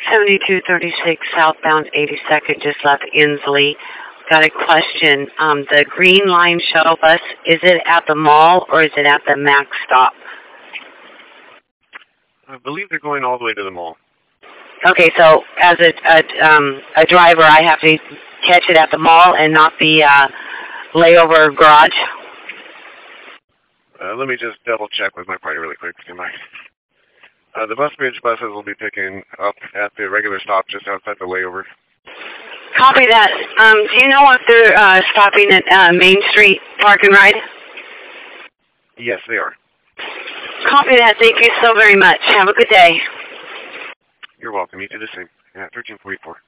7236 southbound 82nd, just left Inslee. Got a question. The Green Line shuttle bus, is it at the mall or is it at the Max stop? I believe they're going all the way to the mall. Okay, so as a driver, I have to catch it at the mall and not the layover garage? Let me just double check with my party really quick. The bus bridge buses will be picking up at the regular stop just outside the layover. Copy that. Do you know if they're stopping at Main Street Park and Ride? Yes, they are. Copy that. Thank you so very much. Have a good day. You're welcome. You do the same. Yeah, 1344.